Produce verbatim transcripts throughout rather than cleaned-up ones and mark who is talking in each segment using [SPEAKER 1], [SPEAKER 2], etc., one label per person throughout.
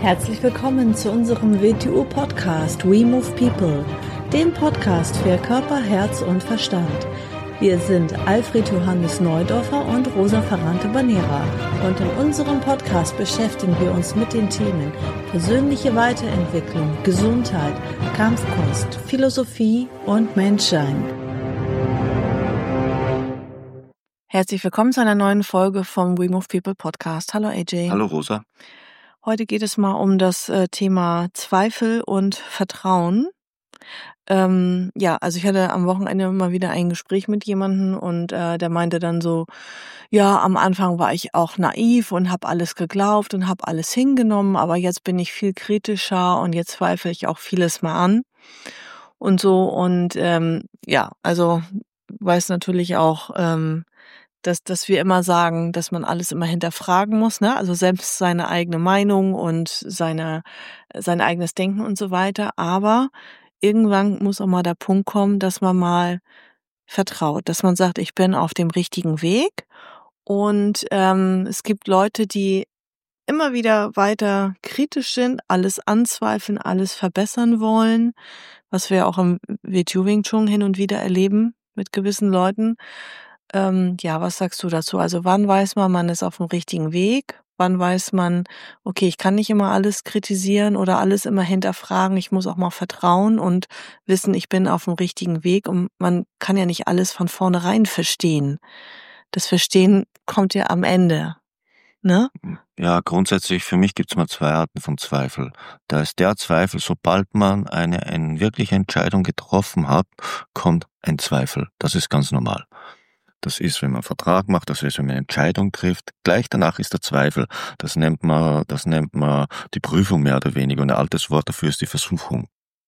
[SPEAKER 1] Herzlich willkommen zu unserem W T U-Podcast We Move People, dem Podcast für Körper, Herz und Verstand. Wir sind Alfred Johannes Neudorfer und Rosa Ferrante-Banera und in unserem Podcast beschäftigen wir uns mit den Themen persönliche Weiterentwicklung, Gesundheit, Kampfkunst, Philosophie und Menschsein. Herzlich willkommen zu einer neuen Folge vom We Move People Podcast. Hallo A J.
[SPEAKER 2] Hallo Rosa.
[SPEAKER 1] Heute geht es mal um das äh, Thema Zweifel und Vertrauen. Ähm, ja, also ich hatte am Wochenende mal wieder ein Gespräch mit jemandem und äh, der meinte dann so, ja, am Anfang war ich auch naiv und habe alles geglaubt und habe alles hingenommen, aber jetzt bin ich viel kritischer und jetzt zweifle ich auch vieles mal an und so. Und ähm, ja, also weiß natürlich auch, ähm, dass dass wir immer sagen, dass man alles immer hinterfragen muss, ne? Also selbst seine eigene Meinung und seine sein eigenes Denken und so weiter. Aber irgendwann muss auch mal der Punkt kommen, dass man mal vertraut, dass man sagt, ich bin auf dem richtigen Weg. Und ähm, es gibt Leute, die immer wieder weiter kritisch sind, alles anzweifeln, alles verbessern wollen, was wir auch im W T U Wing Chun hin und wieder erleben mit gewissen Leuten. Ähm, ja, was sagst du dazu? Also wann weiß man, man ist auf dem richtigen Weg? Wann weiß man, okay, ich kann nicht immer alles kritisieren oder alles immer hinterfragen. Ich muss auch mal vertrauen und wissen, ich bin auf dem richtigen Weg. Und man kann ja nicht alles von vornherein verstehen. Das Verstehen kommt ja am Ende, ne?
[SPEAKER 2] Ja, grundsätzlich für mich gibt es mal zwei Arten von Zweifel. Da ist der Zweifel, sobald man eine, eine wirkliche Entscheidung getroffen hat, kommt ein Zweifel. Das ist ganz normal. Das ist, wenn man einen Vertrag macht, das ist, wenn man eine Entscheidung trifft. Gleich danach ist der Zweifel. Das nennt man, das nennt man die Prüfung mehr oder weniger. Und ein altes Wort dafür ist die Versuchung.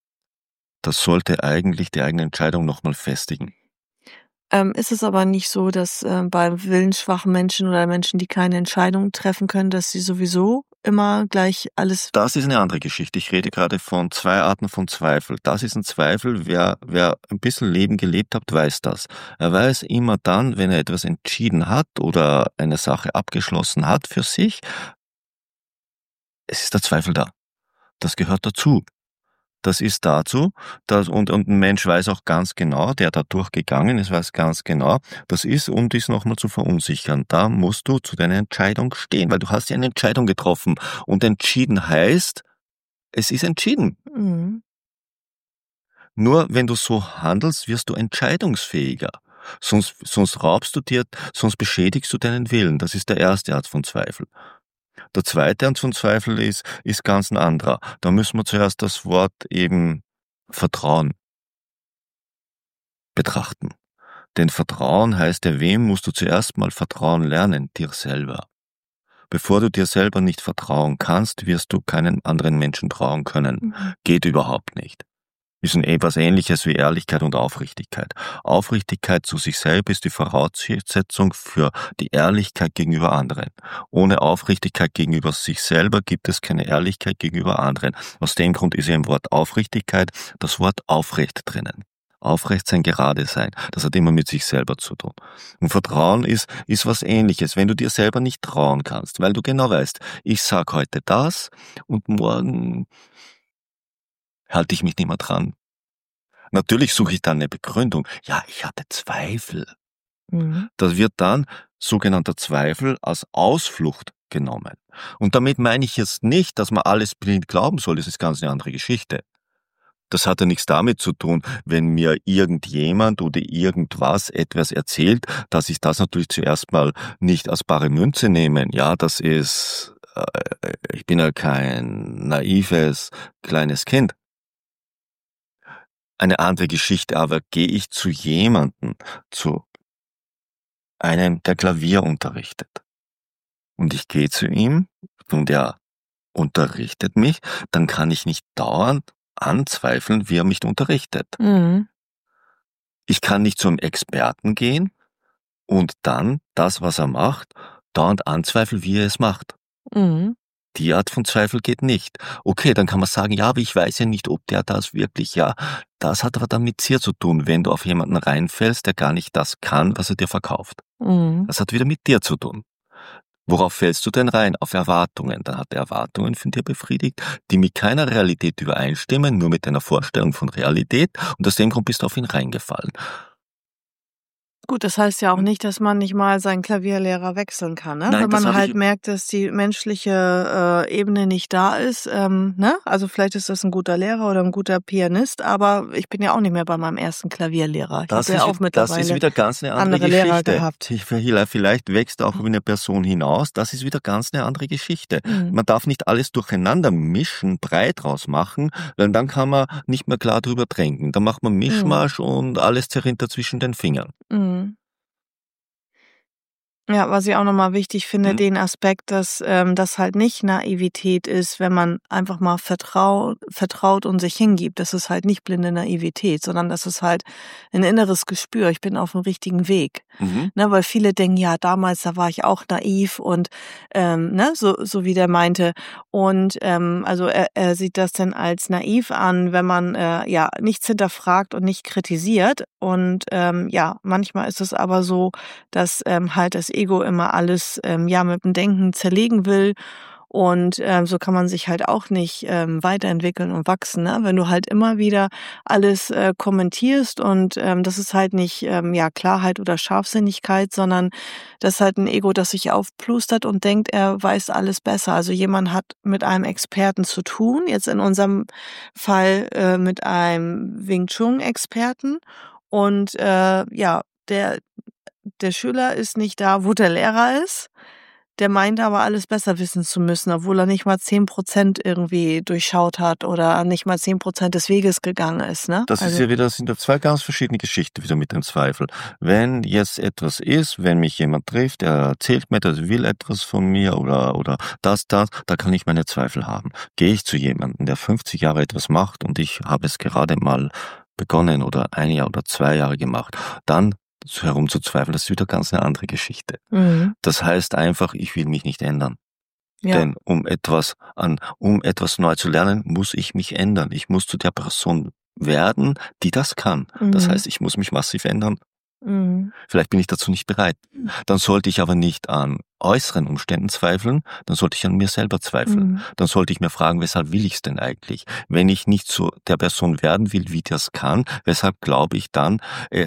[SPEAKER 2] Das sollte eigentlich die eigene Entscheidung nochmal festigen.
[SPEAKER 1] Ähm, ist es aber nicht so, dass äh, bei willensschwachen Menschen oder Menschen, die keine Entscheidung treffen können, dass sie sowieso immer gleich alles...
[SPEAKER 2] Das ist eine andere Geschichte. Ich rede gerade von zwei Arten von Zweifel. Das ist ein Zweifel, wer, wer ein bisschen Leben gelebt hat, weiß das. Er weiß immer dann, wenn er etwas entschieden hat oder eine Sache abgeschlossen hat für sich, es ist der Zweifel da. Das gehört dazu. Das ist dazu, dass, und, und ein Mensch weiß auch ganz genau, der da durchgegangen ist, weiß ganz genau, das ist, um dies nochmal zu verunsichern. Da musst du zu deiner Entscheidung stehen, weil du hast ja eine Entscheidung getroffen. Und entschieden heißt, es ist entschieden.
[SPEAKER 1] Mhm.
[SPEAKER 2] Nur wenn du so handelst, wirst du entscheidungsfähiger. Sonst, sonst raubst du dir, sonst beschädigst du deinen Willen. Das ist der erste Art von Zweifel. Der zweite Art von Zweifel ist, ist ganz ein anderer. Da müssen wir zuerst das Wort eben Vertrauen betrachten. Denn Vertrauen heißt ja, wem musst du zuerst mal Vertrauen lernen? Dir selber. Bevor du dir selber nicht vertrauen kannst, wirst du keinen anderen Menschen trauen können.
[SPEAKER 1] Mhm.
[SPEAKER 2] Geht überhaupt nicht. Ist ein etwas Ähnliches wie Ehrlichkeit und Aufrichtigkeit. Aufrichtigkeit zu sich selbst ist die Voraussetzung für die Ehrlichkeit gegenüber anderen. Ohne Aufrichtigkeit gegenüber sich selber gibt es keine Ehrlichkeit gegenüber anderen. Aus dem Grund ist ja im Wort Aufrichtigkeit das Wort aufrecht drinnen. Aufrecht sein, gerade sein. Das hat immer mit sich selber zu tun. Und Vertrauen ist, ist was Ähnliches, wenn du dir selber nicht trauen kannst, weil du genau weißt, ich sag heute das und morgen halte ich mich nicht mehr dran. Natürlich suche ich dann eine Begründung. Ja, ich hatte Zweifel.
[SPEAKER 1] Mhm.
[SPEAKER 2] Das wird dann sogenannter Zweifel als Ausflucht genommen. Und damit meine ich jetzt nicht, dass man alles blind glauben soll. Das ist ganz eine andere Geschichte. Das hat ja nichts damit zu tun, wenn mir irgendjemand oder irgendwas etwas erzählt, dass ich das natürlich zuerst mal nicht als bare Münze nehme. Ja, das ist, äh, ich bin ja kein naives kleines Kind. Eine andere Geschichte, aber gehe ich zu jemandem, zu einem, der Klavier unterrichtet, und ich gehe zu ihm und er unterrichtet mich, dann kann ich nicht dauernd anzweifeln, wie er mich unterrichtet.
[SPEAKER 1] Mhm.
[SPEAKER 2] Ich kann nicht zum Experten gehen und dann das, was er macht, dauernd anzweifeln, wie er es macht.
[SPEAKER 1] Mhm.
[SPEAKER 2] Die Art von Zweifel geht nicht. Okay, dann kann man sagen, ja, aber ich weiß ja nicht, ob der das wirklich, ja, das hat aber dann mit dir zu tun, wenn du auf jemanden reinfällst, der gar nicht das kann, was er dir verkauft.
[SPEAKER 1] Mhm.
[SPEAKER 2] Das hat wieder mit dir zu tun. Worauf fällst du denn rein? Auf Erwartungen. Dann hat er Erwartungen von dir befriedigt, die mit keiner Realität übereinstimmen, nur mit deiner Vorstellung von Realität, und aus dem Grund bist du auf ihn reingefallen.
[SPEAKER 1] Gut, das heißt ja auch
[SPEAKER 2] Hm.
[SPEAKER 1] nicht, dass man nicht mal seinen Klavierlehrer wechseln kann, ne?
[SPEAKER 2] Nein,
[SPEAKER 1] Wenn
[SPEAKER 2] das
[SPEAKER 1] man
[SPEAKER 2] habe
[SPEAKER 1] halt
[SPEAKER 2] ich
[SPEAKER 1] merkt, dass die menschliche, äh, Ebene nicht da ist, ähm, ne? Also, vielleicht ist das 'n guter Lehrer oder 'n guter Pianist, aber ich bin ja auch nicht mehr bei meinem ersten Klavierlehrer. Ich
[SPEAKER 2] Das
[SPEAKER 1] habe ja
[SPEAKER 2] ist
[SPEAKER 1] auch
[SPEAKER 2] wi das ist
[SPEAKER 1] mittlerweile
[SPEAKER 2] wieder ganz 'ne andere
[SPEAKER 1] andere Lehrer
[SPEAKER 2] Geschichte.
[SPEAKER 1] gehabt.
[SPEAKER 2] Ich verhila vielleicht wächst auch über 'ne Person hinaus, das ist wieder ganz 'ne andere Geschichte.
[SPEAKER 1] Mhm.
[SPEAKER 2] Man darf nicht alles durcheinander mischen, Brei draus machen, weil dann kann man nicht mehr klar drüber denken. Dann macht man
[SPEAKER 1] Mhm.
[SPEAKER 2] Mischmasch und alles zerrinnt da zwischen den Fingern.
[SPEAKER 1] Mhm. Ja, was ich auch noch mal wichtig finde,
[SPEAKER 2] Mhm.
[SPEAKER 1] den Aspekt, dass, ähm, das halt nicht Naivität ist, wenn man einfach mal vertrau vertraut und sich hingibt. Das ist halt nicht blinde Naivität, sondern das ist halt 'n inneres Gespür. Ich bin aufm richtigen Weg,
[SPEAKER 2] Mhm.
[SPEAKER 1] ne? Weil viele denken: „Ja, damals, da war ich auch naiv“ und, ähm, ne, so so wie der meinte. Und, ähm, also, er er sieht das dann als naiv an, wenn man, äh, ja, nichts hinterfragt und nicht kritisiert. Und, ähm, ja, manchmal ist es aber so, dass, ähm, halt das Ego immer alles, ähm, ja, mit'm Denken zerlegen will. Und, ähm, so kann man sich halt auch nicht, ähm, weiterentwickeln und wachsen, ne? Wenn du halt immer wieder alles, äh, kommentierst und, ähm, das ist halt nicht, ähm, ja, Klarheit oder Scharfsinnigkeit, sondern das ist halt 'n Ego, das sich aufplustert und denkt, er weiß alles besser. Also, jemand hat mit einem Experten zu tun, jetzt in unserem Fall, äh, mit einem Wing Chun Experten. Und, äh, ja, der der Schüler ist nicht da, wo der Lehrer ist. Der meint aber, alles besser wissen zu müssen, obwohl er nicht mal zehn Prozent irgendwie durchschaut hat oder nicht mal zehn Prozent des Weges gegangen ist, ne?
[SPEAKER 2] Das ist
[SPEAKER 1] Also
[SPEAKER 2] ja wieder das sind ja zwei ganz verschiedene Geschichten wieder mit dem Zweifel. Wenn jetzt etwas ist, wenn mich jemand trifft, der erzählt mir etwas, will etwas von mir oder oder das, das, da kann ich meine Zweifel haben. Gehe ich zu jemandem, der fünfzig Jahre etwas macht und ich habe es gerade mal begonnen oder ein Jahr oder zwei Jahre gemacht, dann so herumzuzweifeln, das ist wieder ganz 'ne andere Geschichte.
[SPEAKER 1] Mhm.
[SPEAKER 2] Das heißt einfach, ich will mich nicht ändern.
[SPEAKER 1] Ja.
[SPEAKER 2] Denn um etwas an um etwas neu zu lernen, muss ich mich ändern. Ich muss zu der Person werden, die das kann. Das
[SPEAKER 1] Mhm.
[SPEAKER 2] heißt, ich muss mich massiv ändern.
[SPEAKER 1] Mhm.
[SPEAKER 2] Vielleicht bin ich dazu nicht bereit. Dann sollte ich aber nicht an äußeren Umständen zweifeln, dann sollte ich an mir selber zweifeln.
[SPEAKER 1] Mhm.
[SPEAKER 2] Dann sollte ich mir fragen: „Weshalb will ich's denn eigentlich?“ Wenn ich nicht zu der Person werden will, die das kann, weshalb glaube ich dann, äh,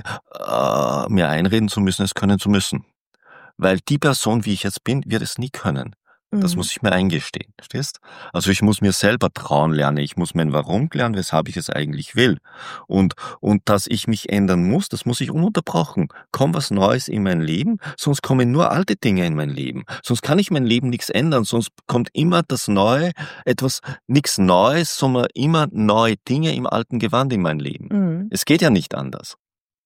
[SPEAKER 2] äh, mir einreden zu müssen, es können zu müssen? Weil die Person, wie ich jetzt bin, wird es nie können. Das
[SPEAKER 1] Mhm.
[SPEAKER 2] muss ich mir eingestehen, verstehst? Also, ich muss mir selber trauen lernen. Ich muss mein Warum lernen, weshalb ich es eigentlich will. Und und dass ich mich ändern muss, das muss ich ununterbrochen. Kommt was Neues in mein Leben, sonst kommen nur alte Dinge in mein Leben. Sonst kann ich mein Leben nix ändern, sonst kommt immer das Neue, etwas nix Neues, sondern immer neue Dinge im alten Gewand in mein Leben.
[SPEAKER 1] Mhm.
[SPEAKER 2] Es geht ja nicht anders.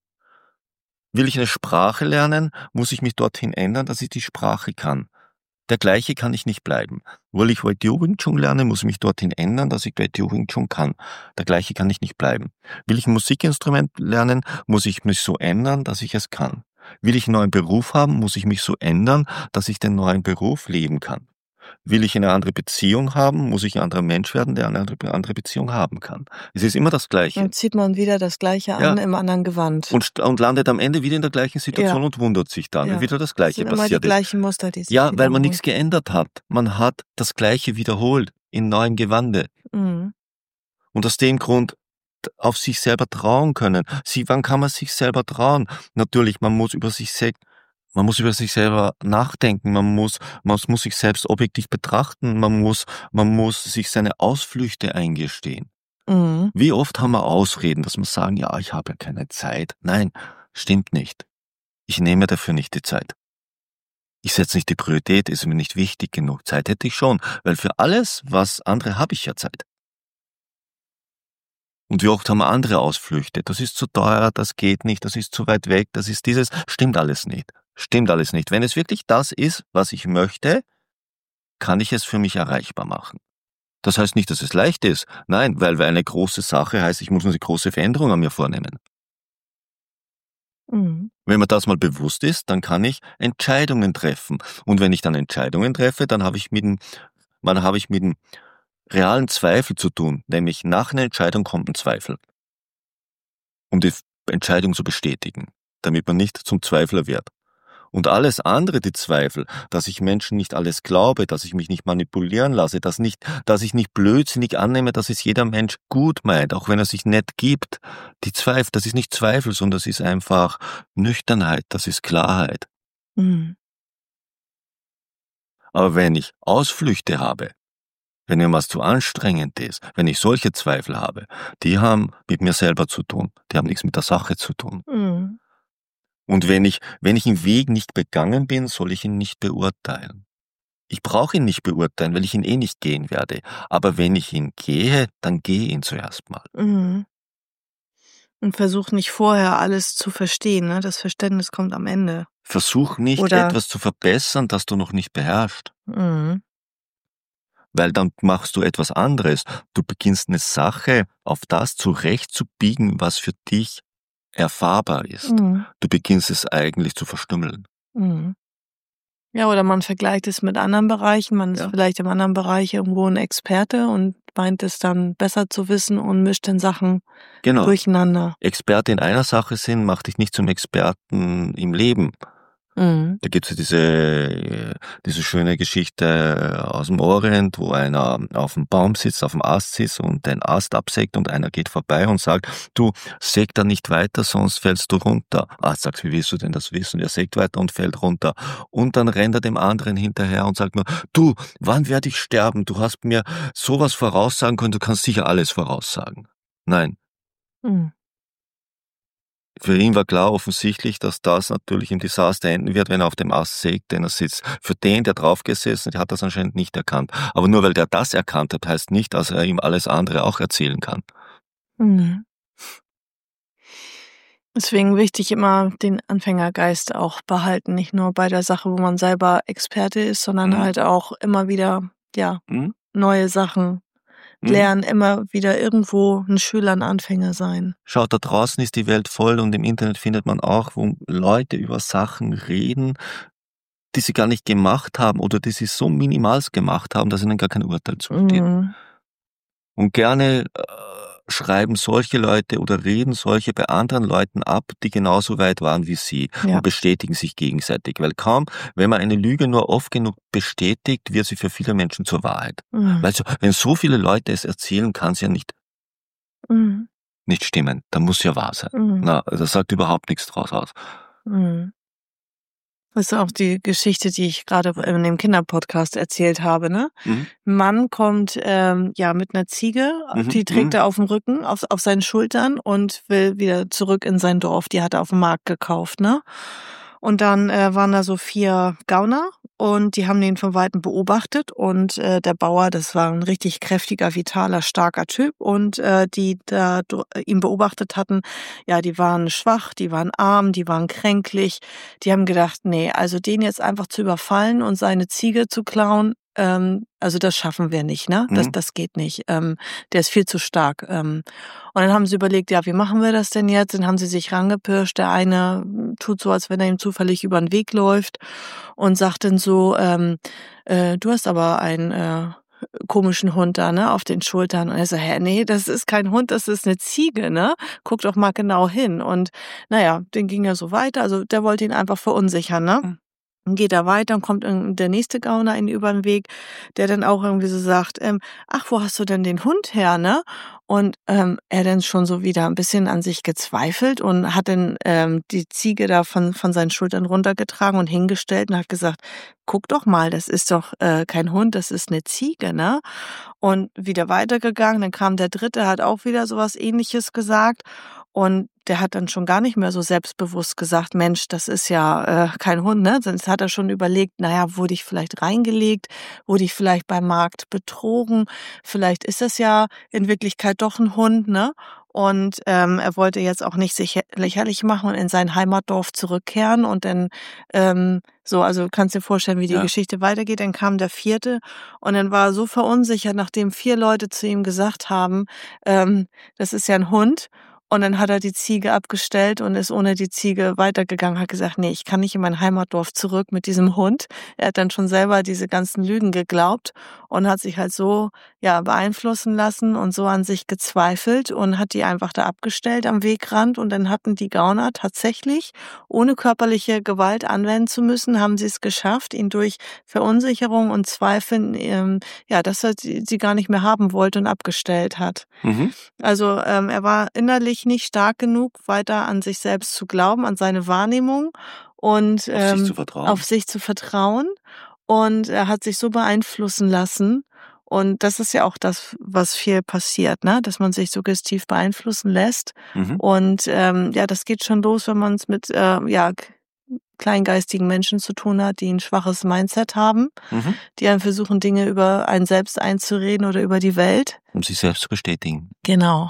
[SPEAKER 2] Will ich 'ne Sprache lernen, muss ich mich dorthin ändern, dass ich die Sprache kann. Der Gleiche kann ich nicht bleiben. Will ich Wei-Diu Wing Chun lernen, muss ich mich dorthin ändern, dass ich Wei-Diu Wing Chun kann. Der Gleiche kann ich nicht bleiben. Will ich 'n Musikinstrument lernen, muss ich mich so ändern, dass ich es kann. Will ich 'n neuen Beruf haben, muss ich mich so ändern, dass ich den neuen Beruf leben kann. Will ich eine andere Beziehung haben, muss ich 'n anderer Mensch werden, der eine andere andere Beziehung haben kann. Es ist immer das Gleiche.
[SPEAKER 1] Dann zieht man wieder das Gleiche
[SPEAKER 2] Ja.
[SPEAKER 1] an im anderen Gewand.
[SPEAKER 2] Und st und landet am Ende wieder in der gleichen
[SPEAKER 1] Ja.
[SPEAKER 2] Situation und wundert sich dann, wenn
[SPEAKER 1] Ja.
[SPEAKER 2] wieder das
[SPEAKER 1] Es
[SPEAKER 2] Gleiche
[SPEAKER 1] sind immer die
[SPEAKER 2] passiert ist.
[SPEAKER 1] gleichen Muster, die sich
[SPEAKER 2] Ja, weil man
[SPEAKER 1] wiederholen.
[SPEAKER 2] nix geändert hat. Man hat das Gleiche wiederholt in neuem Gewande.
[SPEAKER 1] Mhm.
[SPEAKER 2] Und aus dem Grund d auf sich selber trauen können. Sie wann kann man sich selber trauen? Natürlich, man muss über sich sel man muss über sich selber nachdenken, man muss man muss sich selbst objektiv betrachten, man muss man muss sich seine Ausflüchte eingestehen.
[SPEAKER 1] Mhm.
[SPEAKER 2] Wie oft haben wir Ausreden, dass wir sagen: „Ja, ich habe ja keine Zeit.“ Nein, stimmt nicht. Ich nehme mir dafür nicht die Zeit. Ich setze nicht die Priorität, ist mir nicht wichtig genug. Zeit hätte ich schon, weil für alles, was andere habe ich ja Zeit. Und wie oft haben wir andere Ausflüchte? Das ist zu teuer, das geht nicht, das ist zu weit weg, das ist dieses stimmt alles nicht. Stimmt alles nicht. Wenn es wirklich das ist, was ich möchte, kann ich es für mich erreichbar machen. Das heißt nicht, dass es leicht ist. Nein, weil weil eine große Sache heißt, ich muss eine große Veränderung an mir vornehmen.
[SPEAKER 1] Mhm.
[SPEAKER 2] Wenn mir das mal bewusst ist, dann kann ich Entscheidungen treffen. Und wenn ich dann Entscheidungen treffe, dann habe ich mit 'm dann habe ich mit 'm realen Zweifel zu tun, nämlich nach 'ner Entscheidung kommt 'n Zweifel. Um die f Entscheidung zu bestätigen, damit man nicht zum Zweifler wird. Und alles andere, die Zweifel, dass ich Menschen nicht alles glaube, dass ich mich nicht manipulieren lasse, dass nicht, dass ich nicht blödsinnig annehme, dass es jeder Mensch gut meint, auch wenn er sich nett gibt. Die Zweifel, das ist nicht Zweifel, sondern das ist einfach Nüchternheit, das ist Klarheit.
[SPEAKER 1] Mhm.
[SPEAKER 2] Aber wenn ich Ausflüchte habe, wenn mir was zu anstrengend ist, wenn ich solche Zweifel habe, die haben mit mir selber zu tun, die haben nichts mit der Sache zu tun.
[SPEAKER 1] Mhm.
[SPEAKER 2] Und wenn ich, wenn ich einen Weg nicht begangen bin, soll ich ihn nicht beurteilen. Ich brauche ihn nicht beurteilen, weil ich ihn eh nicht gehen werde. Aber wenn ich ihn gehe, dann gehe ihn zuerst mal.
[SPEAKER 1] Mhm. Und versuch nicht vorher alles zu verstehen, ne? Das Verständnis kommt am Ende.
[SPEAKER 2] Versuch nicht,
[SPEAKER 1] Oder
[SPEAKER 2] etwas zu verbessern, das du noch nicht beherrschst.
[SPEAKER 1] Mhm.
[SPEAKER 2] Weil dann machst du etwas anderes. Du beginnst eine Sache auf das zurechtzubiegen, was für dich erfahrbar ist.
[SPEAKER 1] Mhm.
[SPEAKER 2] Du beginnst es eigentlich zu verstümmeln.
[SPEAKER 1] Mhm. Ja, oder man vergleicht es mit anderen Bereichen. Man ist
[SPEAKER 2] Ja.
[SPEAKER 1] vielleicht im anderen Bereich irgendwo ein Experte und meint es dann besser zu wissen und mischt dann Sachen
[SPEAKER 2] Genau.
[SPEAKER 1] durcheinander.
[SPEAKER 2] Experte in einer Sache sind, macht dich nicht zum Experten im Leben.
[SPEAKER 1] Mhm.
[SPEAKER 2] Da gibt's ja diese, diese schöne Geschichte aus dem Orient, wo einer auf dem Baum sitzt, auf dem Ast sitzt und den Ast absägt und einer geht vorbei und sagt, du, säg da nicht weiter, sonst fällst du runter. Ast sagt, wie willst du denn das wissen? Er sägt weiter und fällt runter. Und dann rennt er dem anderen hinterher und sagt nur, du, wann werde ich sterben? Du hast mir sowas voraussagen können, du kannst sicher alles voraussagen. Nein.
[SPEAKER 1] Mhm.
[SPEAKER 2] Für ihn war klar offensichtlich, dass das natürlich im Desaster enden wird, wenn er auf dem Ast sägt, den er sitzt. Für den, der drauf gesessen hat, der hat das anscheinend nicht erkannt. Aber nur weil der das erkannt hat, heißt nicht, dass er ihm alles andere auch erzählen kann.
[SPEAKER 1] Mhm. Deswegen wichtig, immer den Anfängergeist auch behalten, nicht nur bei der Sache, wo man selber Experte ist, sondern
[SPEAKER 2] Mhm.
[SPEAKER 1] halt auch immer wieder, ja,
[SPEAKER 2] Mhm.
[SPEAKER 1] neue Sachen
[SPEAKER 2] Mhm.
[SPEAKER 1] lernen, immer wieder irgendwo ein Schüler, ein Anfänger sein.
[SPEAKER 2] Schaut, da draußen ist die Welt voll und im Internet findet man auch, wo Leute über Sachen reden, die sie gar nicht gemacht haben oder die sie so minimals gemacht haben, dass ihnen gar kein Urteil zusteht.
[SPEAKER 1] Mhm.
[SPEAKER 2] Und gerne äh, schreiben solche Leute oder reden solche bei anderen Leuten ab, die genauso weit waren wie sie,
[SPEAKER 1] Ja.
[SPEAKER 2] und bestätigen sich gegenseitig. Weil kaum, wenn man eine Lüge nur oft genug bestätigt, wird sie für viele Menschen zur Wahrheit.
[SPEAKER 1] Mhm.
[SPEAKER 2] Weil so, wenn so viele Leute es erzählen, kann es ja nicht,
[SPEAKER 1] Mhm.
[SPEAKER 2] nicht stimmen. Dann muss ja wahr sein.
[SPEAKER 1] Mhm.
[SPEAKER 2] Na, das sagt überhaupt nichts draus aus.
[SPEAKER 1] Mhm. Das ist auch die Geschichte, die ich gerade in dem Kinderpodcast erzählt habe, ne?
[SPEAKER 2] Mhm.
[SPEAKER 1] Ein Mann kommt, ähm, ja, mit einer Ziege,
[SPEAKER 2] Mhm.
[SPEAKER 1] die trägt
[SPEAKER 2] Mhm.
[SPEAKER 1] er auf dem Rücken, auf auf seinen Schultern und will wieder zurück in sein Dorf. Die hat er auf dem Markt gekauft, ne? Und dann, äh, waren da so vier Gauner und die haben den von Weitem beobachtet und, äh, der Bauer, das war ein richtig kräftiger, vitaler, starker Typ und, äh, die da dr ihn beobachtet hatten, ja, die waren schwach, die waren arm, die waren kränklich. Die haben gedacht: „Ne, also den jetzt einfach zu überfallen und seine Ziege zu klauen, ähm, also das schaffen wir nicht, ne? Das
[SPEAKER 2] Mhm.
[SPEAKER 1] das geht nicht. Ähm, der ist viel zu stark.“ Ähm, und dann haben sie überlegt: „Ja, wie machen wir das denn jetzt?“ Dann haben sie sich rangepirscht. Der eine hm, tut so, als wenn er ihm zufällig über 'n Weg läuft und sagt dann so, ähm, äh: „Du hast aber einen, äh, komischen Hund da, ne, auf den Schultern.“ Und er so: „Hä, ne, das ist kein Hund, das ist 'ne Ziege, ne? Guck doch mal genau hin.“ Und na ja, dann ging er so weiter. Also, der wollte ihn einfach verunsichern, ne?
[SPEAKER 2] Mhm.
[SPEAKER 1] Dann geht er weiter und kommt irgend der nächste Gauner ihm übern Weg, der dann auch irgendwie so sagt, ähm: „Ach, wo hast du denn den Hund her, ne?“ Und, ähm, er dann schon so wieder 'n bisschen an sich gezweifelt und hat dann, ähm, die Ziege da von von seinen Schultern runtergetragen und hingestellt und hat gesagt: „Guck doch mal, das ist doch, äh, kein Hund, das ist 'ne Ziege, ne?“ Und wieder weitergegangen, dann kam der Dritte, hat auch wieder so was Ähnliches gesagt und der hat dann schon gar nicht mehr so selbstbewusst gesagt: „Mensch, das ist ja, äh, kein Hund“, ne? Sonst hat er schon überlegt: „Na ja, wurde ich vielleicht reingelegt? Wurde ich vielleicht beim Markt betrogen? Vielleicht ist das ja in Wirklichkeit doch 'n Hund“, ne? Und, ähm, er wollte jetzt auch nicht sich hä lächerlich machen und in sein Heimatdorf zurückkehren und dann, ähm so, also kannst dir vorstellen, wie die
[SPEAKER 2] Ja.
[SPEAKER 1] Geschichte weitergeht. Dann kam der Vierte und dann war er so verunsichert, nachdem vier Leute zu ihm gesagt haben, ähm: „Das ist ja 'n Hund.“ Und dann hat er die Ziege abgestellt und ist ohne die Ziege weitergegangen, hat gesagt, nee, ich kann nicht in mein Heimatdorf zurück mit diesem Hund. Er hat dann schon selber diese ganzen Lügen geglaubt und hat sich halt so ja beeinflussen lassen und so an sich gezweifelt und hat die einfach da abgestellt am Wegrand. Und dann hatten die Gauner tatsächlich, ohne körperliche Gewalt anwenden zu müssen, haben sie es geschafft, ihn durch Verunsicherung und Zweifeln, ähm, ja, dass er sie, sie gar nicht mehr haben wollte und abgestellt hat.
[SPEAKER 2] Mhm.
[SPEAKER 1] Also ähm, er war innerlich nicht stark genug, weiter an sich selbst zu glauben, an seine Wahrnehmung und
[SPEAKER 2] Auf sich
[SPEAKER 1] ähm,
[SPEAKER 2] zu vertrauen.
[SPEAKER 1] auf sich zu vertrauen. Und er hat sich so beeinflussen lassen. Und das ist ja auch das, was viel passiert, ne? Dass man sich suggestiv beeinflussen lässt.
[SPEAKER 2] Mhm.
[SPEAKER 1] Und ähm, ja, das geht schon los, wenn man es mit äh, ja kleingeistigen Menschen zu tun hat, die ein schwaches Mindset haben,
[SPEAKER 2] Mhm.
[SPEAKER 1] die dann versuchen, Dinge über einen selbst einzureden oder über die Welt.
[SPEAKER 2] Um sich selbst zu bestätigen.
[SPEAKER 1] Genau.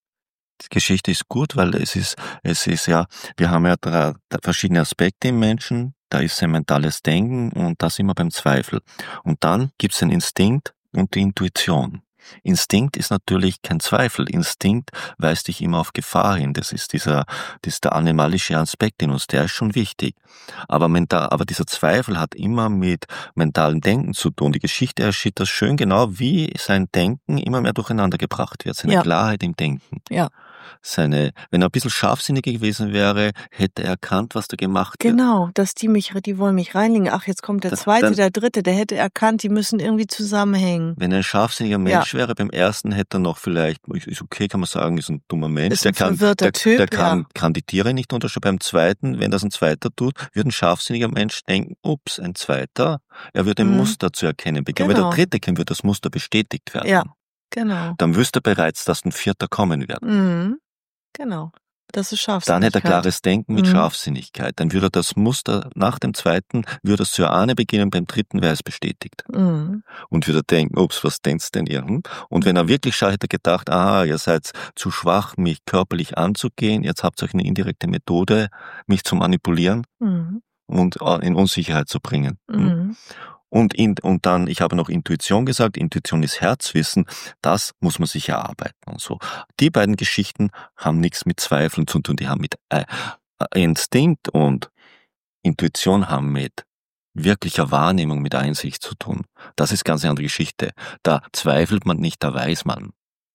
[SPEAKER 2] Die Geschichte ist gut, weil es ist, es ist ja, wir haben ja drei, verschiedene Aspekte im Menschen. Da ist sein mentales Denken und da sind wir beim Zweifel. Und dann gibt es den Instinkt und die Intuition. Instinkt ist natürlich kein Zweifel. Instinkt weist dich immer auf Gefahr hin. Das ist dieser, das ist der animalische Aspekt in uns, der ist schon wichtig. Aber, mental, aber dieser Zweifel hat immer mit mentalem Denken zu tun. Die Geschichte erschießt das schön genau, wie sein Denken immer mehr durcheinander gebracht wird. Seine
[SPEAKER 1] Ja.
[SPEAKER 2] Klarheit im Denken.
[SPEAKER 1] Ja.
[SPEAKER 2] Seine, wenn er ein bisschen scharfsinniger gewesen wäre, hätte er erkannt, was da gemacht wird.
[SPEAKER 1] Genau, dass die mich, die wollen mich reinlegen. Ach, jetzt kommt der
[SPEAKER 2] Da-
[SPEAKER 1] zweite,
[SPEAKER 2] dann-
[SPEAKER 1] der dritte, der hätte erkannt, die müssen irgendwie zusammenhängen.
[SPEAKER 2] Wenn er ein scharfsinniger Mensch wäre, beim ersten hätte er noch vielleicht, ist okay, kann man sagen, ist ein dummer Mensch.
[SPEAKER 1] Ist ein
[SPEAKER 2] der kann,
[SPEAKER 1] verwirrter
[SPEAKER 2] der,
[SPEAKER 1] Typ,
[SPEAKER 2] der kann,
[SPEAKER 1] ja.
[SPEAKER 2] kann die Tiere nicht unterscheiden. Beim zweiten, wenn das ein zweiter tut, wird ein scharfsinniger Mensch denken, ups, ein zweiter. Er würde ein
[SPEAKER 1] Mhm.
[SPEAKER 2] Muster zu erkennen beginnen. Wenn
[SPEAKER 1] Genau.
[SPEAKER 2] der dritte kennt, wird das Muster bestätigt werden.
[SPEAKER 1] Ja, genau.
[SPEAKER 2] Dann wüsste er bereits, dass ein vierter kommen wird.
[SPEAKER 1] Mhm. Genau. Das ist Scharfsinnigkeit.
[SPEAKER 2] Dann hätte er klares Denken mit
[SPEAKER 1] Mhm.
[SPEAKER 2] Scharfsinnigkeit. Dann würde er das Muster nach dem zweiten, würde er zu erahnen beginnen, beim dritten wäre es bestätigt.
[SPEAKER 1] Mhm.
[SPEAKER 2] Und würde denken, ups, was denkst denn ihr? Hm? Und wenn er wirklich schaut, hätte er gedacht, aha, ihr seid zu schwach, mich körperlich anzugehen, jetzt habt ihr euch eine indirekte Methode, mich zu manipulieren
[SPEAKER 1] Mhm.
[SPEAKER 2] und in Unsicherheit zu bringen. Hm?
[SPEAKER 1] Mhm.
[SPEAKER 2] Und, in, und dann, ich habe noch Intuition gesagt, Intuition ist Herzwissen, das muss man sich erarbeiten und so. Die beiden Geschichten haben nichts mit Zweifeln zu tun, die haben mit äh, Instinkt und Intuition haben mit wirklicher Wahrnehmung, mit Einsicht zu tun. Das ist ganz eine andere Geschichte. Da zweifelt man nicht, da weiß man.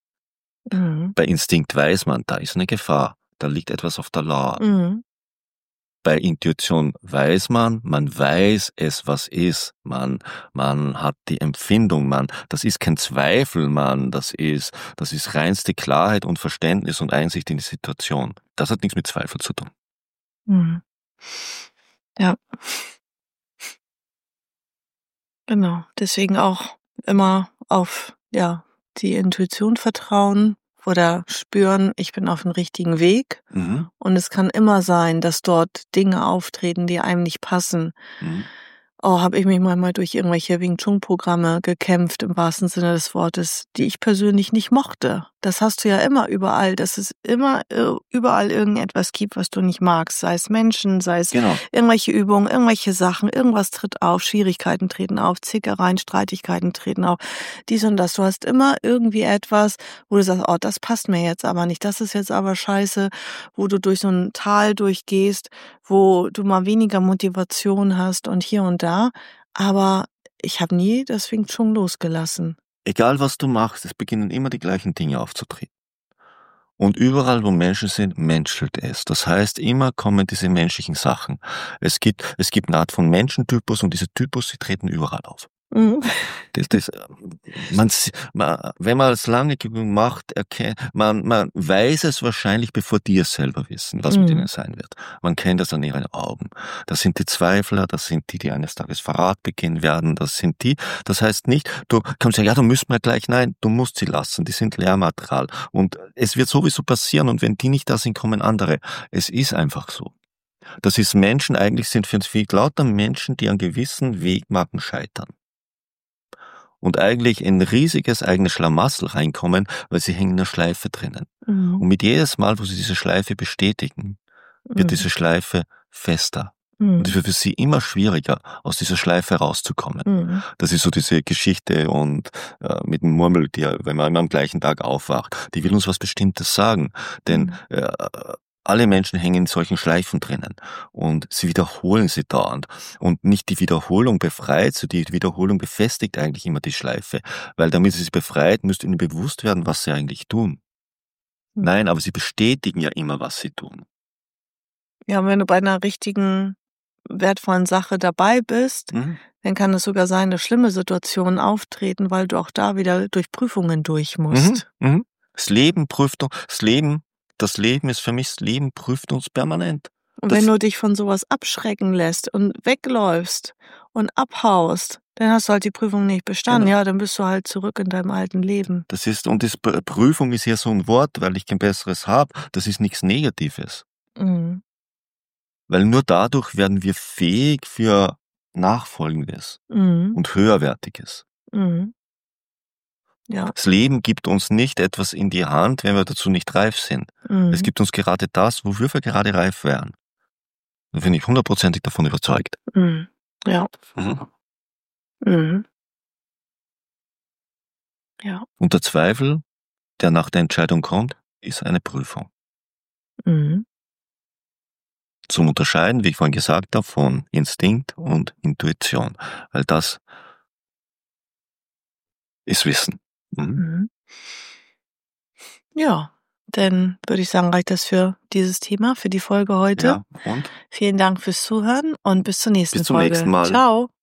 [SPEAKER 1] Mhm.
[SPEAKER 2] Bei Instinkt weiß man, da ist eine Gefahr, da liegt etwas auf der Lauer.
[SPEAKER 1] Mhm.
[SPEAKER 2] Bei Intuition weiß man, man weiß es, was ist, man, man hat die Empfindung, man, das ist kein Zweifel, man, das ist, das ist reinste Klarheit und Verständnis und Einsicht in die Situation. Das hat nichts mit Zweifel zu tun.
[SPEAKER 1] Mhm. Ja. Genau. Deswegen auch immer auf, ja, die Intuition vertrauen oder spüren, ich bin auf dem richtigen Weg.
[SPEAKER 2] Mhm.
[SPEAKER 1] Und es kann immer sein, dass dort Dinge auftreten, die einem nicht passen.
[SPEAKER 2] Mhm.
[SPEAKER 1] Oh, habe ich mich manchmal durch irgendwelche Wing Chun Programme gekämpft, im wahrsten Sinne des Wortes, die ich persönlich nicht mochte. Das hast du ja immer überall, dass es immer äh, überall irgendetwas gibt, was du nicht magst. Sei es Menschen, sei es
[SPEAKER 2] Genau.
[SPEAKER 1] irgendwelche Übungen, irgendwelche Sachen, irgendwas tritt auf, Schwierigkeiten treten auf, Zickereien, Streitigkeiten treten auf, dies und das. Du hast immer irgendwie etwas, wo du sagst, oh, das passt mir jetzt aber nicht, das ist jetzt aber scheiße, wo du durch so ein Tal durchgehst, wo du mal weniger Motivation hast und hier und da. Aber ich habe nie das Wing Chun losgelassen.
[SPEAKER 2] Egal was du machst, es beginnen immer die gleichen Dinge aufzutreten. Und überall, wo Menschen sind, menschelt es. Das heißt, immer kommen diese menschlichen Sachen. Es gibt, es gibt eine Art von Menschentypus und diese Typus, sie treten überall auf.
[SPEAKER 1] Mhm.
[SPEAKER 2] Das, das, man, man, wenn man es lange genug macht, erkennt, man, man weiß es wahrscheinlich, bevor die es selber wissen, was
[SPEAKER 1] Mhm.
[SPEAKER 2] mit ihnen sein wird. Man kennt das an ihren Augen. Das sind die Zweifler, das sind die, die eines Tages Verrat begehen werden, das sind die. Das heißt nicht, du kannst sagen, ja, du musst mal gleich, nein, du musst sie lassen, die sind Lehrmaterial. Und es wird sowieso passieren und wenn die nicht da sind, kommen andere. Es ist einfach so. Das ist Menschen, eigentlich sind für viel lauter Menschen, die an gewissen Wegmarken scheitern. Und eigentlich in ein riesiges eigenes Schlamassel reinkommen, weil sie hängen in einer Schleife drinnen.
[SPEAKER 1] Mhm.
[SPEAKER 2] Und mit jedes Mal, wo sie diese Schleife bestätigen, wird
[SPEAKER 1] Mhm.
[SPEAKER 2] diese Schleife fester Und es wird für sie immer schwieriger, aus dieser Schleife rauszukommen.
[SPEAKER 1] Mhm.
[SPEAKER 2] Das ist so diese Geschichte und äh, mit dem Murmeltier, wenn man immer am gleichen Tag aufwacht, die will uns was Bestimmtes sagen. Denn
[SPEAKER 1] Mhm.
[SPEAKER 2] äh, alle Menschen hängen in solchen Schleifen drinnen und sie wiederholen sie dauernd. Und nicht die Wiederholung befreit, so die Wiederholung befestigt eigentlich immer die Schleife. Weil damit sie sie befreit, müsste ihnen bewusst werden, was sie eigentlich tun.
[SPEAKER 1] Mhm.
[SPEAKER 2] Nein, aber sie bestätigen ja immer, was sie tun.
[SPEAKER 1] Ja, und wenn du bei einer richtigen, wertvollen Sache dabei bist,
[SPEAKER 2] Mhm.
[SPEAKER 1] dann kann es sogar sein, dass schlimme Situationen auftreten, weil du auch da wieder durch Prüfungen durch musst.
[SPEAKER 2] Mhm. Mhm. Das Leben prüft uns, das Leben, das Leben ist für mich, das Leben prüft uns permanent.
[SPEAKER 1] Und
[SPEAKER 2] Das,
[SPEAKER 1] wenn du dich von sowas abschrecken lässt und wegläufst und abhaust, dann hast du halt die Prüfung nicht bestanden.
[SPEAKER 2] Genau.
[SPEAKER 1] Ja, dann bist du halt zurück in deinem alten Leben.
[SPEAKER 2] das ist, und das Pr- Prüfung ist ja so ein Wort, weil ich kein besseres habe. Das ist nichts Negatives.
[SPEAKER 1] Mhm.
[SPEAKER 2] Weil nur dadurch werden wir fähig für Nachfolgendes
[SPEAKER 1] Mhm.
[SPEAKER 2] und Höherwertiges.
[SPEAKER 1] Mhm. Ja.
[SPEAKER 2] Das Leben gibt uns nicht etwas in die Hand, wenn wir dazu nicht reif sind.
[SPEAKER 1] Mhm.
[SPEAKER 2] Es gibt uns gerade das, wofür wir gerade reif wären. Da bin ich hundertprozentig davon überzeugt.
[SPEAKER 1] Mhm. Ja.
[SPEAKER 2] Mhm.
[SPEAKER 1] Mhm. Ja.
[SPEAKER 2] Und der Zweifel, der nach der Entscheidung kommt, ist eine Prüfung.
[SPEAKER 1] Mhm.
[SPEAKER 2] Zum Unterscheiden, wie ich vorhin gesagt habe, von Instinkt und Intuition. Weil das ist Wissen. Mhm.
[SPEAKER 1] Mhm. Ja, dann würde ich sagen, reicht das für dieses Thema, für die Folge heute.
[SPEAKER 2] Ja, und
[SPEAKER 1] Vielen Dank fürs Zuhören und bis zur nächsten
[SPEAKER 2] bis zum
[SPEAKER 1] Folge.
[SPEAKER 2] nächsten Mal.
[SPEAKER 1] Ciao.